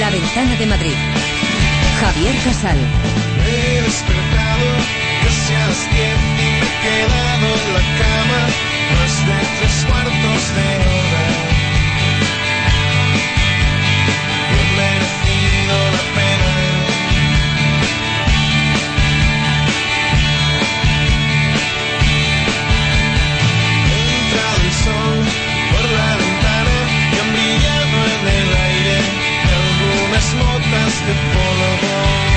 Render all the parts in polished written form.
La Ventana de Madrid. Javier Casal. Me he despertado casi a las 10 y me he quedado en la cama más de 3/4 de hora. He merecido la pena. Ha entrado el sol por la ventana y han brillado en el aire algunas motas de polvo.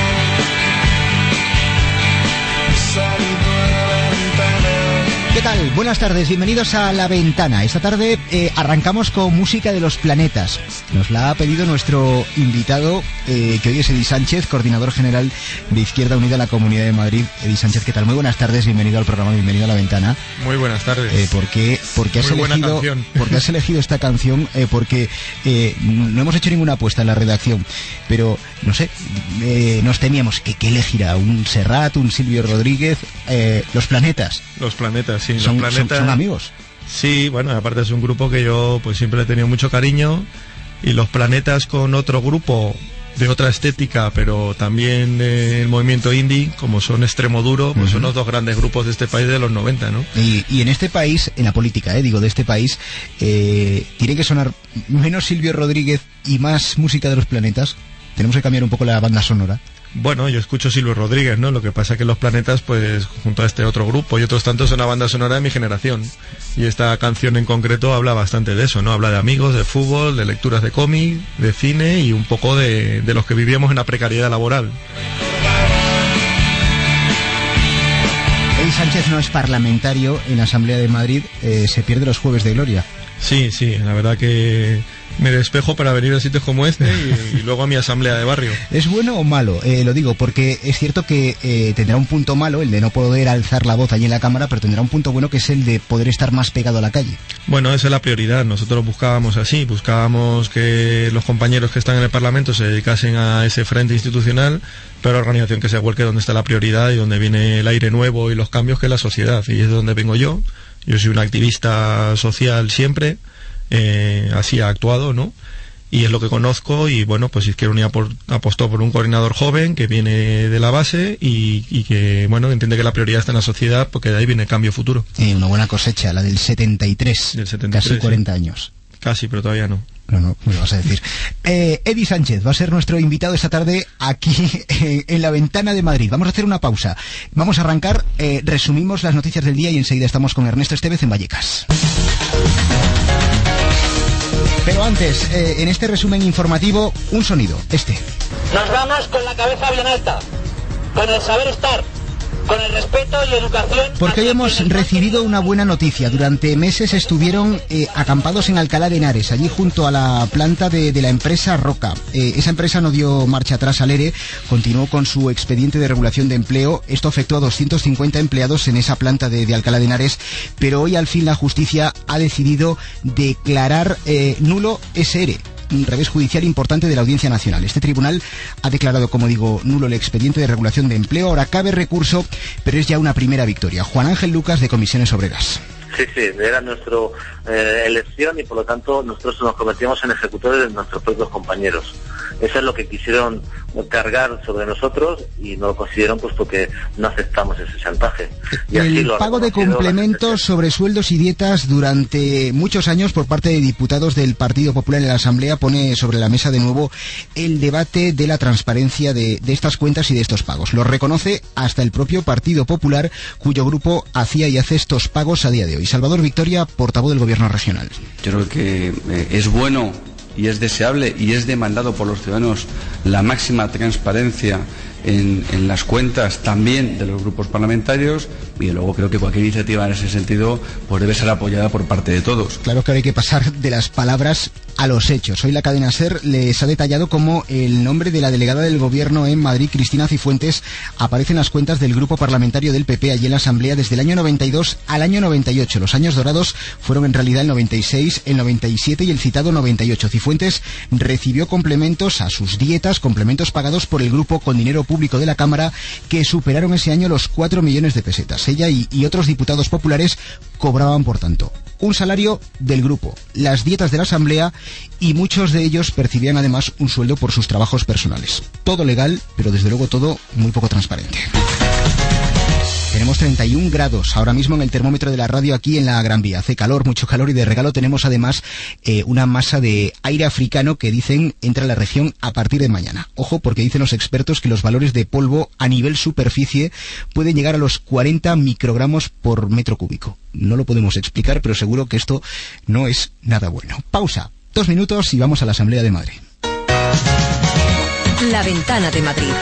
¿Qué tal? Buenas tardes, bienvenidos a La Ventana. Esta tarde arrancamos con música de los planetas. Nos la ha pedido nuestro invitado, que hoy es Edi Sánchez, coordinador general de Izquierda Unida a la Comunidad de Madrid. Edi Sánchez, ¿qué tal? Muy buenas tardes, bienvenido al programa, bienvenido a La Ventana. Muy buenas tardes. ¿Por qué has elegido esta canción? Porque no hemos hecho ninguna apuesta en la redacción, pero no sé, nos temíamos que elegirá un Serrat, un Silvio Rodríguez, los planetas. Los planetas, sí. Son, los planetas son amigos. Sí, bueno, aparte es un grupo que yo pues siempre he tenido mucho cariño, y los planetas con otro grupo de otra estética, pero también el movimiento indie, como son Extremo Duro, pues son los dos grandes grupos de este país de los 90, ¿no? Y en este país, en la política, de este país, tiene que sonar menos Silvio Rodríguez y más música de los planetas. Tenemos que cambiar un poco la banda sonora. Bueno, yo escucho Silvio Rodríguez, ¿no? Lo que pasa es que los planetas, pues, junto a este otro grupo y otros tantos, son una banda sonora de mi generación. Y esta canción en concreto habla bastante de eso, ¿no? Habla de amigos, de fútbol, de lecturas de cómic, de cine y un poco de los que vivíamos en la precariedad laboral. Edi Sánchez no es parlamentario en la Asamblea de Madrid, se pierde los Jueves de Gloria. Sí, la verdad que me despejo para venir a sitios como este y luego a mi asamblea de barrio. ¿Es bueno o malo? Lo digo porque es cierto que tendrá un punto malo, el de no poder alzar la voz allí en la Cámara, pero tendrá un punto bueno, que es el de poder estar más pegado a la calle. Bueno, esa es la prioridad. Nosotros buscábamos que los compañeros que están en el Parlamento se dedicasen a ese frente institucional, pero la organización que se vuelque donde está la prioridad y donde viene el aire nuevo y los cambios, que es la sociedad, y es de donde vengo yo. Yo soy un activista social siempre, así ha actuado, ¿no? Y es lo que conozco, y bueno, pues Izquierda Unida apostó por un coordinador joven que viene de la base y que, bueno, entiende que la prioridad está en la sociedad, porque de ahí viene el cambio futuro. Una buena cosecha, la del 73, casi 40 años. Casi, pero todavía no. No, me lo vas a decir. Edi Sánchez va a ser nuestro invitado esta tarde aquí en La Ventana de Madrid. Vamos a hacer una pausa. Vamos a arrancar, resumimos las noticias del día y enseguida estamos con Ernesto Estevez en Vallecas. Pero antes, en este resumen informativo, un sonido, este. Nos vamos con la cabeza bien alta, con el saber estar, con el respeto y educación. Porque hoy hemos recibido una buena noticia. Durante meses estuvieron acampados en Alcalá de Henares, allí junto a la planta de la empresa Roca. Esa empresa no dio marcha atrás al ERE, continuó con su expediente de regulación de empleo. Esto afectó a 250 empleados en esa planta de Alcalá de Henares, pero hoy al fin la justicia ha decidido declarar nulo ese ERE. Un revés judicial importante de la Audiencia Nacional. Este tribunal ha declarado, como digo, nulo el expediente de regulación de empleo. Ahora cabe recurso, pero es ya una primera victoria. Juan Ángel Lucas, de Comisiones Obreras. Sí, era nuestra elección, y por lo tanto nosotros nos convertíamos en ejecutores de nuestros propios compañeros. Eso es lo que quisieron cargar sobre nosotros y no lo consiguieron, puesto que no aceptamos ese chantaje. Y el pago de complementos sobre sueldos y dietas durante muchos años por parte de diputados del Partido Popular en la Asamblea pone sobre la mesa de nuevo el debate de la transparencia de estas cuentas y de estos pagos. Lo reconoce hasta el propio Partido Popular, cuyo grupo hacía y hace estos pagos a día de hoy. Salvador Victoria, portavoz del Gobierno regional. Yo creo que es bueno y es deseable y es demandado por los ciudadanos la máxima transparencia en las cuentas también de los grupos parlamentarios, y luego creo que cualquier iniciativa en ese sentido pues debe ser apoyada por parte de todos. Claro que ahora hay que pasar de las palabras a los hechos. Hoy la cadena SER les ha detallado cómo el nombre de la delegada del Gobierno en Madrid, Cristina Cifuentes, aparece en las cuentas del grupo parlamentario del PP allí en la Asamblea desde el año 92 al año 98. Los años dorados fueron en realidad el 96, el 97 y el citado 98. Cifuentes recibió complementos a sus dietas, complementos pagados por el grupo con dinero público público de la Cámara que superaron ese año los 4 millones de pesetas. Ella y otros diputados populares cobraban, por tanto, un salario del grupo, las dietas de la Asamblea, y muchos de ellos percibían además un sueldo por sus trabajos personales. Todo legal, pero desde luego todo muy poco transparente. Tenemos 31 grados ahora mismo en el termómetro de la radio aquí en la Gran Vía. Hace calor, mucho calor, y de regalo tenemos además una masa de aire africano que dicen entra a la región a partir de mañana. Ojo, porque dicen los expertos que los valores de polvo a nivel superficie pueden llegar a los 40 microgramos por metro cúbico. No lo podemos explicar, pero seguro que esto no es nada bueno. Pausa, 2 minutos y vamos a la Asamblea de Madrid. La Ventana de Madrid.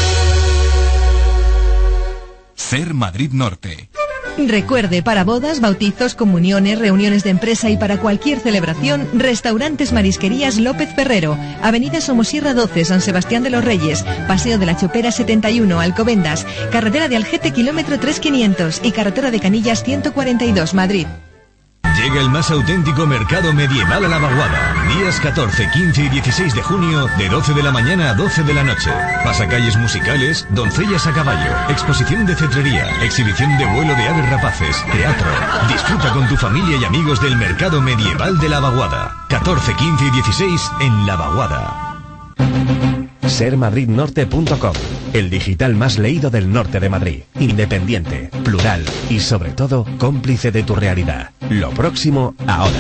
Ser Madrid Norte. Recuerde, para bodas, bautizos, comuniones, reuniones de empresa y para cualquier celebración, Restaurantes Marisquerías López Ferrero, Avenida Somosierra 12, San Sebastián de los Reyes, Paseo de la Chopera 71, Alcobendas, Carretera de Algete, kilómetro 3500 y Carretera de Canillas 142, Madrid. Llega el más auténtico mercado medieval a La Vaguada. Días 14, 15 y 16 de junio, de 12 de la mañana a 12 de la noche. Pasacalles musicales, doncellas a caballo, exposición de cetrería, exhibición de vuelo de aves rapaces, teatro. Disfruta con tu familia y amigos del mercado medieval de La Vaguada. 14, 15 y 16 en La Vaguada. Sermadridnorte.com, el digital más leído del norte de Madrid. Independiente, plural y sobre todo cómplice de tu realidad. Lo próximo ahora.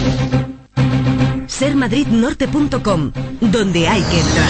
Sermadridnorte.com, donde hay que entrar.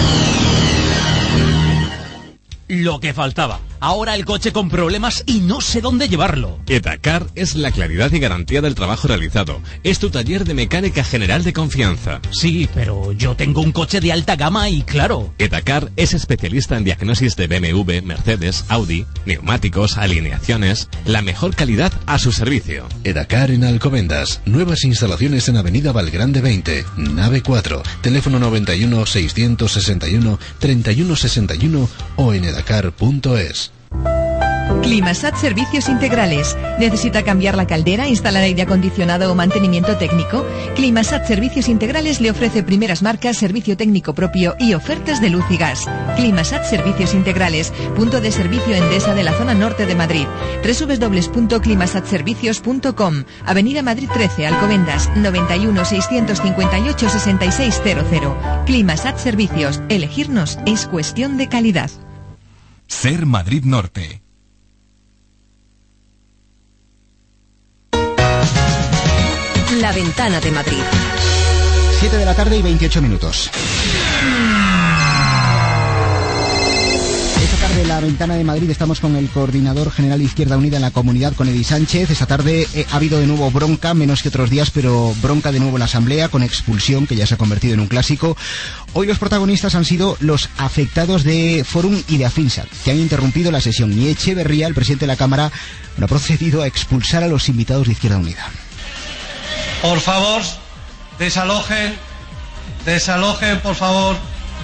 Lo que faltaba. Ahora el coche con problemas y no sé dónde llevarlo. Edacar es la claridad y garantía del trabajo realizado. Es tu taller de mecánica general de confianza. Sí, pero yo tengo un coche de alta gama y claro. Edacar es especialista en diagnosis de BMW, Mercedes, Audi, neumáticos, alineaciones, la mejor calidad a su servicio. Edacar en Alcobendas. Nuevas instalaciones en Avenida Valgrande 20, nave 4. Teléfono 91 661 3161 o en edacar.es. Climasat Servicios Integrales. ¿Necesita cambiar la caldera, instalar aire acondicionado o mantenimiento técnico? Climasat Servicios Integrales le ofrece primeras marcas, servicio técnico propio y ofertas de luz y gas. Climasat Servicios Integrales, punto de servicio Endesa de la zona norte de Madrid. www.climasatservicios.com. Avenida Madrid 13, Alcobendas, 91 658 6600. Climasat Servicios. Elegirnos es cuestión de calidad. Ser Madrid Norte. La Ventana de Madrid. 7 de la tarde y 28 minutos. Esta tarde en La Ventana de Madrid estamos con el coordinador general de Izquierda Unida en la comunidad, con Edi Sánchez. Esta tarde ha habido de nuevo bronca, menos que otros días, pero bronca de nuevo en la Asamblea, con expulsión, que ya se ha convertido en un clásico. Hoy los protagonistas han sido los afectados de Fórum y de Afinsa, que han interrumpido la sesión. Y Echeverría, el presidente de la Cámara, ha procedido a expulsar a los invitados de Izquierda Unida. Por favor, desalojen, por favor.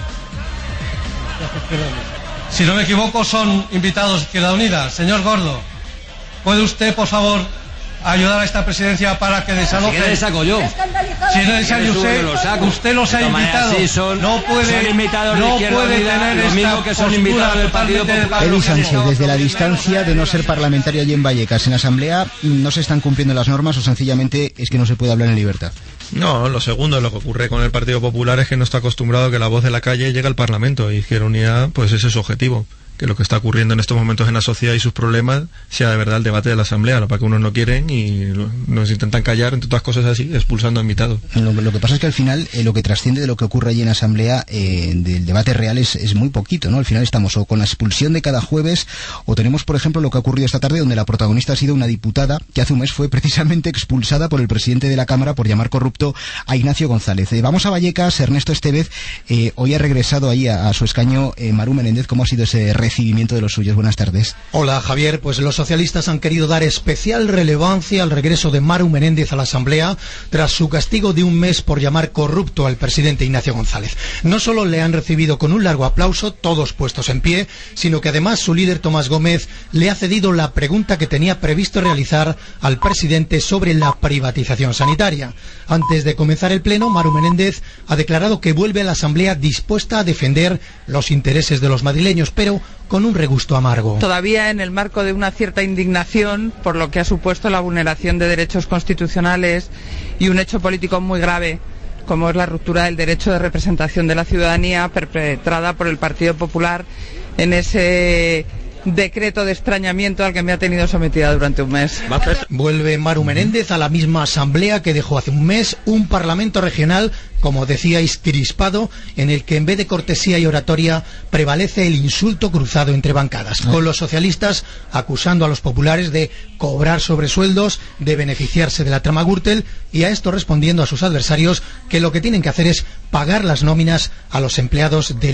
Si no me equivoco, son invitados de Izquierda Unida. Señor Gordo, ¿puede usted, por favor, ayudar a esta presidencia para que desaloje? Si le saco yo. Si no es usted los ha invitado. No puede tener esta que son invitados del Partido Popular. Edi Sánchez, desde la distancia de no ser parlamentario allí en Vallecas, en la Asamblea, ¿no se están cumpliendo las normas o sencillamente es que no se puede hablar en libertad? No, lo segundo, lo que ocurre con el Partido Popular es que no está acostumbrado a que la voz de la calle llegue al Parlamento, y Izquierda Unida, pues ese es su objetivo. Que lo que está ocurriendo en estos momentos en la sociedad y sus problemas sea de verdad el debate de la Asamblea, lo para que unos no quieren y nos intentan callar, entre otras cosas así, expulsando a invitados. Lo que pasa es que al final lo que trasciende de lo que ocurre allí en la Asamblea del debate real es muy poquito, ¿no? Al final estamos o con la expulsión de cada jueves, o tenemos, por ejemplo, lo que ha ocurrido esta tarde, donde la protagonista ha sido una diputada que hace un mes fue precisamente expulsada por el presidente de la Cámara por llamar corrupto a Ignacio González. Vamos a Vallecas. Ernesto Estevez, hoy ha regresado ahí a su escaño Maru Menéndez. ¿Cómo ha sido ese recibimiento de los suyos. Buenas tardes. Hola, Javier. Pues los socialistas han querido dar especial relevancia al regreso de Maru Menéndez a la Asamblea tras su castigo de un mes por llamar corrupto al presidente Ignacio González. No solo le han recibido con un largo aplauso, todos puestos en pie, sino que además su líder Tomás Gómez le ha cedido la pregunta que tenía previsto realizar al presidente sobre la privatización sanitaria. Antes de comenzar el pleno, Maru Menéndez ha declarado que vuelve a la Asamblea dispuesta a defender los intereses de los madrileños, pero con un regusto amargo. Todavía en el marco de una cierta indignación por lo que ha supuesto la vulneración de derechos constitucionales y un hecho político muy grave, como es la ruptura del derecho de representación de la ciudadanía perpetrada por el Partido Popular en ese decreto de extrañamiento al que me ha tenido sometida durante un mes. Vuelve Maru Menéndez a la misma asamblea que dejó hace un mes, un parlamento regional, como decíais, crispado, en el que en vez de cortesía y oratoria prevalece el insulto cruzado entre bancadas, con los socialistas acusando a los populares de cobrar sobresueldos, de beneficiarse de la trama Gürtel, y a esto respondiendo a sus adversarios que lo que tienen que hacer es pagar las nóminas a los empleados del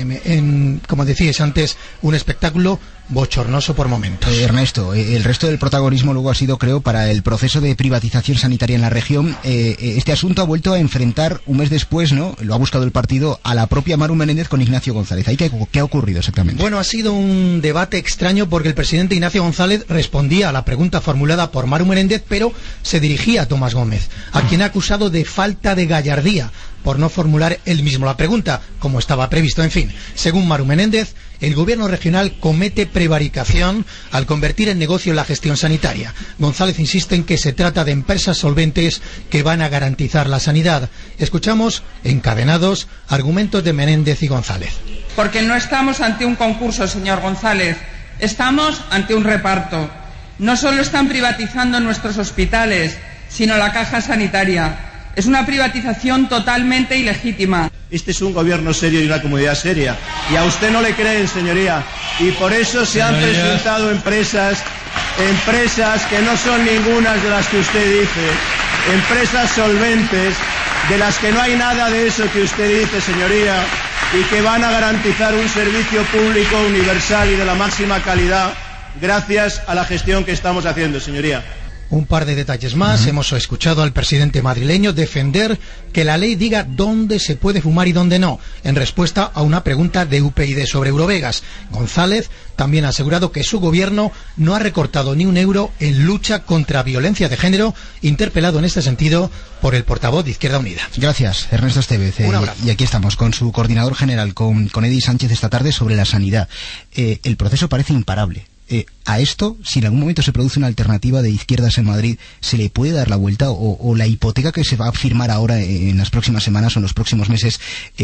PSM. Como decíais antes, un espectáculo bochornoso por momentos. Ernesto, el resto del protagonismo luego ha sido, creo, para el proceso de privatización sanitaria en la región. Este asunto ha vuelto a enfrentar un mes después, ¿no? Lo ha buscado el partido, a la propia Maru Menéndez con Ignacio González. ¿Ahí qué ha ocurrido exactamente? Bueno, ha sido un debate extraño porque el presidente Ignacio González respondía a la pregunta formulada por Maru Menéndez, pero se dirigía a Tomás Gómez, a quien ha acusado de falta de gallardía por no formular él mismo la pregunta, como estaba previsto. En fin, según Maru Menéndez, el gobierno regional comete prevaricación al convertir en negocio la gestión sanitaria. González insiste en que se trata de empresas solventes que van a garantizar la sanidad. Escuchamos, encadenados, argumentos de Menéndez y González. Porque no estamos ante un concurso, señor González, estamos ante un reparto. No solo están privatizando nuestros hospitales, sino la caja sanitaria. Es una privatización totalmente ilegítima. Este es un gobierno serio y una comunidad seria. Y a usted no le creen, señoría. Y por eso se han presentado empresas que no son ninguna de las que usted dice. Empresas solventes, de las que no hay nada de eso que usted dice, señoría, y que van a garantizar un servicio público universal y de la máxima calidad gracias a la gestión que estamos haciendo, señoría. Un par de detalles más. Hemos escuchado al presidente madrileño defender que la ley diga dónde se puede fumar y dónde no, en respuesta a una pregunta de UPyD sobre Eurovegas. González también ha asegurado que su gobierno no ha recortado ni un euro en lucha contra violencia de género, interpelado en este sentido por el portavoz de Izquierda Unida. Gracias, Ernesto Estevez. Un abrazo. Y aquí estamos con su coordinador general, con Edi Sánchez, esta tarde sobre la sanidad. El proceso parece imparable. A esto, si en algún momento se produce una alternativa de izquierdas en Madrid, ¿se le puede dar la vuelta? O la hipoteca que se va a firmar ahora en las próximas semanas o en los próximos meses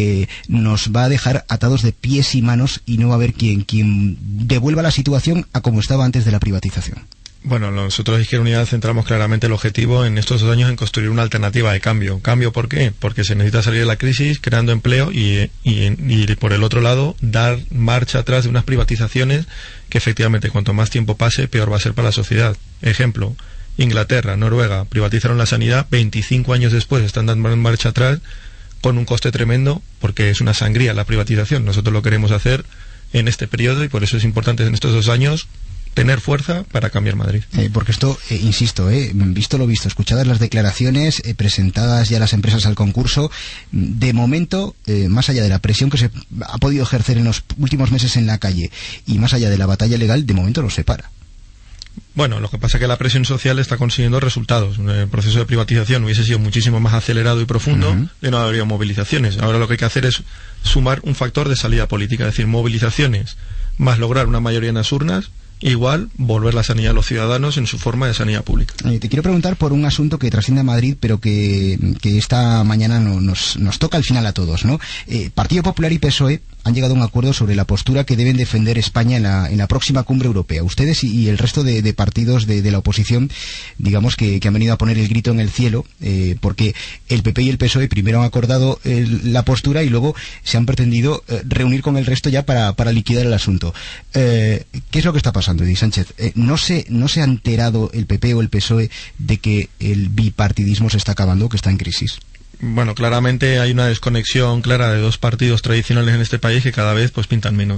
nos va a dejar atados de pies y manos y no va a haber quien devuelva la situación a como estaba antes de la privatización? Bueno, nosotros de Izquierda Unida centramos claramente el objetivo en estos 2 años en construir una alternativa de cambio. ¿Cambio por qué? Porque se necesita salir de la crisis creando empleo y por el otro lado dar marcha atrás de unas privatizaciones que efectivamente cuanto más tiempo pase peor va a ser para la sociedad. Ejemplo, Inglaterra, Noruega privatizaron la sanidad, 25 años después están dando marcha atrás con un coste tremendo porque es una sangría la privatización. Nosotros lo queremos hacer en este periodo y por eso es importante en estos 2 años tener fuerza para cambiar Madrid. Porque esto, insisto, visto lo visto, escuchadas las declaraciones, presentadas ya las empresas al concurso, de momento, más allá de la presión que se ha podido ejercer en los últimos meses en la calle y más allá de la batalla legal, de momento no se para. Bueno, lo que pasa es que la presión social está consiguiendo resultados. El proceso de privatización hubiese sido muchísimo más acelerado y profundo y no habría movilizaciones. Ahora lo que hay que hacer es sumar un factor de salida política, es decir, movilizaciones más lograr una mayoría en las urnas, igual volver la sanidad a los ciudadanos en su forma de sanidad pública. Te quiero preguntar por un asunto que trasciende a Madrid, pero que esta mañana nos toca al final a todos, ¿no? Partido Popular y PSOE han llegado a un acuerdo sobre la postura que deben defender España en la próxima cumbre europea. Ustedes y el resto de partidos de la oposición, digamos que han venido a poner el grito en el cielo, porque el PP y el PSOE primero han acordado la postura y luego se han pretendido reunir con el resto ya para liquidar el asunto. ¿Qué es lo que está pasando, Edi Sánchez? ¿No se ha enterado el PP o el PSOE de que el bipartidismo se está acabando, que está en crisis? Bueno, claramente hay una desconexión clara de 2 partidos tradicionales en este país que cada vez pues pintan menos.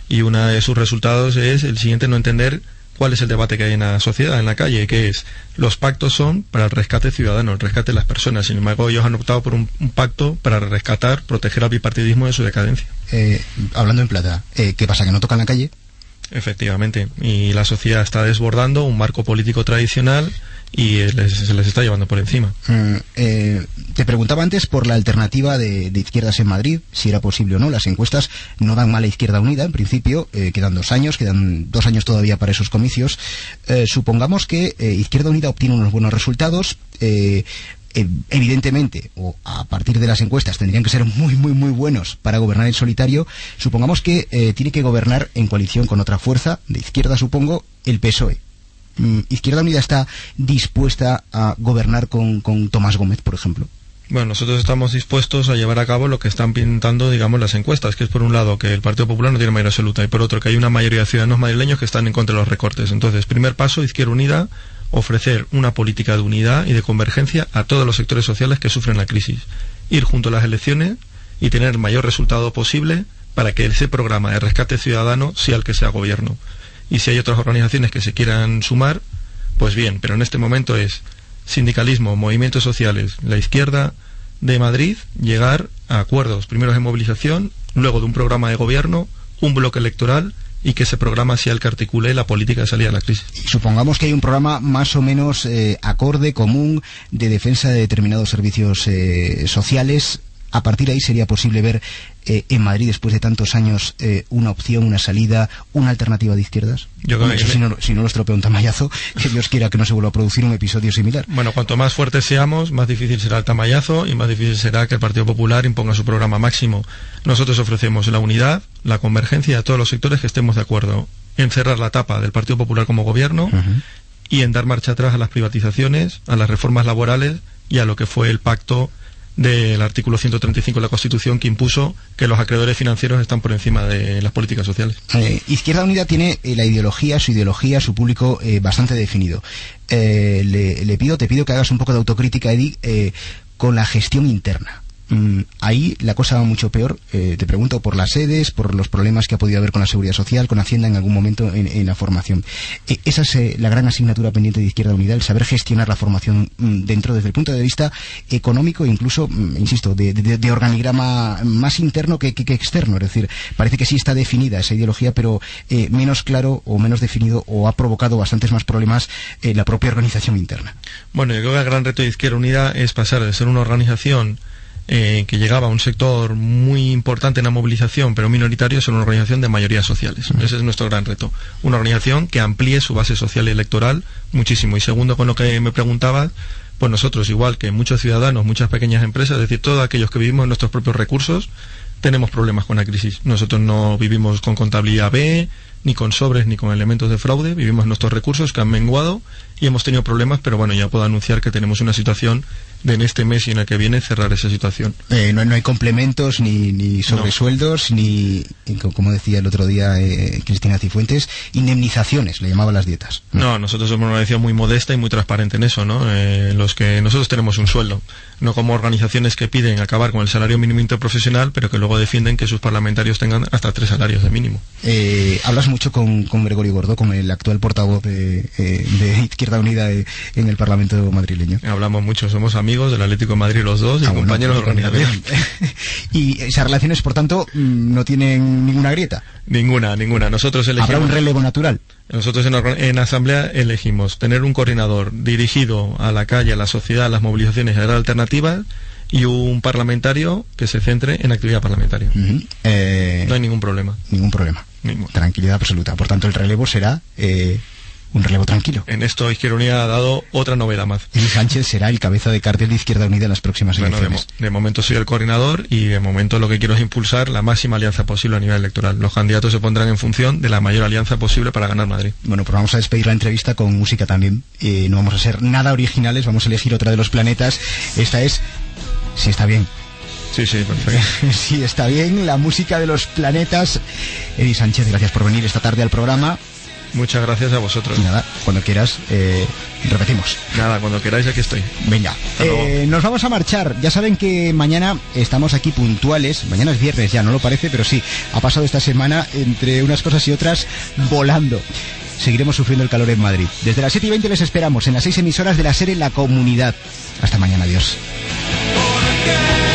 y uno de sus resultados es el siguiente: no entender cuál es el debate que hay en la sociedad, en la calle, que es: los pactos son para el rescate ciudadano, el rescate de las personas. Sin embargo, ellos han optado por un pacto para rescatar, proteger al bipartidismo de su decadencia. Hablando en plata, ¿qué pasa? ¿Que no tocan la calle? Efectivamente, y la sociedad está desbordando un marco político tradicional y se les está llevando por encima. Te preguntaba antes por la alternativa de izquierdas en Madrid, si era posible o no. Las encuestas no dan mal a Izquierda Unida, en principio. Quedan 2 años, quedan 2 años todavía para esos comicios. Supongamos que Izquierda Unida obtiene unos buenos resultados. Evidentemente, o a partir de las encuestas, tendrían que ser muy buenos para gobernar en solitario. Supongamos que tiene que gobernar en coalición con otra fuerza, de izquierda supongo, el PSOE. ¿Izquierda Unida está dispuesta a gobernar con Tomás Gómez, por ejemplo? Bueno, nosotros estamos dispuestos a llevar a cabo lo que están pintando, digamos, las encuestas, que es por un lado que el Partido Popular no tiene mayoría absoluta y por otro que hay una mayoría de ciudadanos madrileños que están en contra de los recortes. Entonces, primer paso, Izquierda Unida: ofrecer una política de unidad y de convergencia a todos los sectores sociales que sufren la crisis. Ir junto a las elecciones y tener el mayor resultado posible para que ese programa de rescate ciudadano sea el que sea gobierno. Y si hay otras organizaciones que se quieran sumar, pues bien, pero en este momento es sindicalismo, movimientos sociales, la izquierda de Madrid, llegar a acuerdos, primero de movilización, luego de un programa de gobierno, un bloque electoral, y que ese programa sea el que articule la política de salida de la crisis. Supongamos que hay un programa más o menos acorde, común, de defensa de determinados servicios sociales. A partir de ahí sería posible ver en Madrid, después de tantos años, una opción, una salida, una alternativa de izquierdas. Yo creo que si no lo estropea un tamallazo, que Dios quiera que no se vuelva a producir un episodio similar. Bueno, cuanto más fuertes seamos, más difícil será el tamallazo y más difícil será que el Partido Popular imponga su programa máximo. Nosotros ofrecemos la unidad, la convergencia a todos los sectores que estemos de acuerdo en cerrar la etapa del Partido Popular como gobierno y en dar marcha atrás a las privatizaciones, a las reformas laborales y a lo que fue el pacto del artículo 135 de la Constitución, que impuso que los acreedores financieros están por encima de las políticas sociales. Izquierda Unida tiene su ideología, su público bastante definido. Te pido que hagas un poco de autocrítica, Eddie, con la gestión interna. Ahí la cosa va mucho peor. Te pregunto por las sedes, por los problemas que ha podido haber con la Seguridad Social, con Hacienda en algún momento en la formación. Esa es la gran asignatura pendiente de Izquierda Unida, el saber gestionar la formación dentro, desde el punto de vista económico e incluso, insisto, de organigrama más interno que externo. Es decir, parece que sí está definida esa ideología, pero menos claro o menos definido, o ha provocado bastantes más problemas la propia organización interna. Bueno, yo creo que el gran reto de Izquierda Unida es pasar de ser una organización que llegaba a un sector muy importante en la movilización, pero minoritario, es una organización de mayorías sociales. Ese es nuestro gran reto. Una organización que amplíe su base social y electoral muchísimo. Y segundo, con lo que me preguntabas, pues nosotros, igual que muchos ciudadanos, muchas pequeñas empresas, es decir, todos aquellos que vivimos en nuestros propios recursos, tenemos problemas con la crisis. Nosotros no vivimos con contabilidad B, ni con sobres, ni con elementos de fraude. Vivimos nuestros recursos que han menguado y hemos tenido problemas, pero bueno, ya puedo anunciar que tenemos una situación de en este mes y en el que viene cerrar esa situación. No hay complementos, ni sobresueldos, ni, como decía el otro día Cristina Cifuentes, indemnizaciones, le llamaban las dietas. No, nosotros somos una organización muy modesta y muy transparente en eso, ¿no? Los que nosotros tenemos un sueldo, no como organizaciones que piden acabar con el salario mínimo interprofesional, pero que luego defienden que sus parlamentarios tengan hasta 3 salarios de mínimo. Hablas mucho con Gregorio Gordó, con el actual portavoz de Izquierda Unida en el Parlamento madrileño. Hablamos mucho, somos amigos del Atlético de Madrid los dos y compañeros de organización. Y esas relaciones, por tanto, no tienen ninguna grieta. Ninguna. Nosotros elegimos. ¿Habrá un relevo natural? Nosotros en Asamblea elegimos tener un coordinador dirigido a la calle, a la sociedad, a las movilizaciones y a las alternativas, y un parlamentario que se centre en actividad parlamentaria. No hay ningún problema. Ningún problema. Tranquilidad absoluta. Por tanto, el relevo será un relevo tranquilo. En esto Izquierda Unida ha dado otra novedad más. Y Sánchez será el cabeza de cartel de Izquierda Unida en las próximas elecciones. De momento soy el coordinador y de momento lo que quiero es impulsar la máxima alianza posible a nivel electoral. Los candidatos se pondrán en función de la mayor alianza posible para ganar Madrid. Bueno, pues vamos a despedir la entrevista con música también. No vamos a ser nada originales, vamos a elegir otra de Los Planetas. Esta es Si está bien. Sí, perfecto. Sí, está bien, la música de Los Planetas. Eddie Sánchez, gracias por venir esta tarde al programa. Muchas gracias a vosotros. Nada, cuando quieras, repetimos. Nada, cuando queráis aquí estoy. Venga, nos vamos a marchar. Ya saben que mañana estamos aquí puntuales. Mañana es viernes ya, no lo parece, pero sí, ha pasado esta semana entre unas cosas y otras volando. Seguiremos sufriendo el calor en Madrid. Desde las 7:20 les esperamos en las 6 emisoras de la SER en la comunidad. Hasta mañana, adiós.